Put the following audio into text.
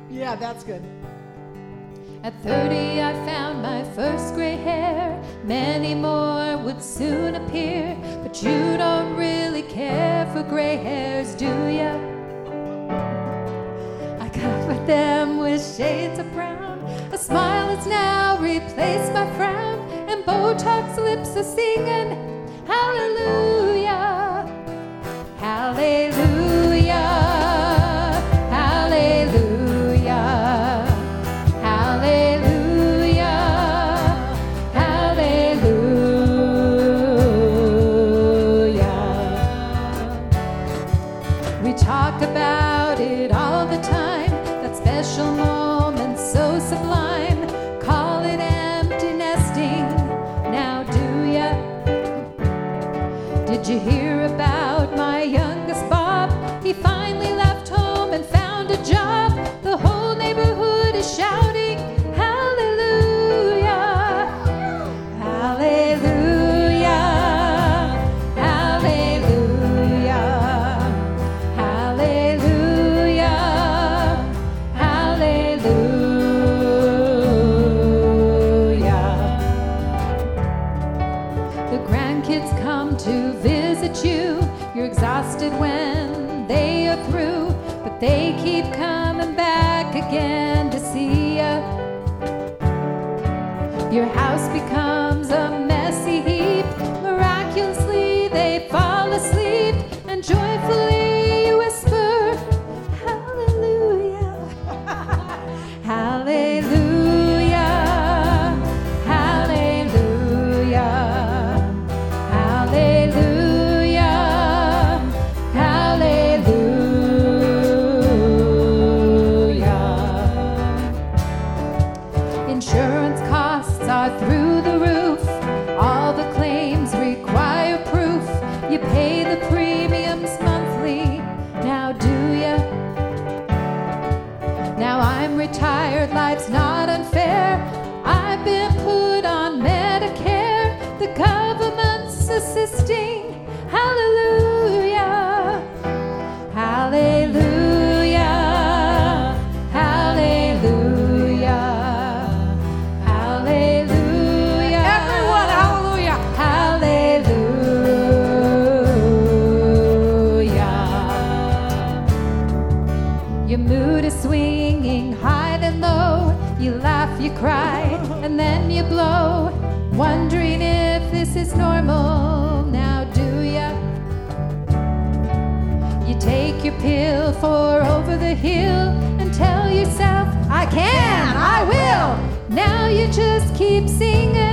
Yeah, that's good. At 30 I found my first gray hair. Many more would soon appear. But you don't really care for gray hairs, do ya? I covered them with shades of brown. A smile has now replaced my frown, and Botox lips are singing hallelujah, hallelujah, hallelujah, hallelujah, hallelujah. We talk about it all the time, that special moment so sublime. Call it empty nesting, now do ya? Did you hear about my youngest Bob? He finally left home and found a job. The whole neighborhood is shouting hallelujah, hallelujah, hallelujah, hallelujah, hallelujah. The grandkids come to visit you. You're exhausted when they are through, but they keep coming back again to see ya. Your house becomes a messy heap. Miraculously they fall asleep, and joyfully you whisper hallelujah, hallelujah, hallelujah, hallelujah, hallelujah. Insurance costs are through the roof. All the claims require proof. You pay the premiums monthly, now do ya? Now I'm retired, life's not unfair. I've been put on Medicare. The government's assisting. Hallelujah, hallelujah, hallelujah, hallelujah. Everyone, hallelujah. Hallelujah. Your mood is swinging high and low. You laugh, you cry, and then you blow. Wondering if this is normal, now do ya? You take your pill for over the hill and tell yourself, I can, I will. Now you just keep singing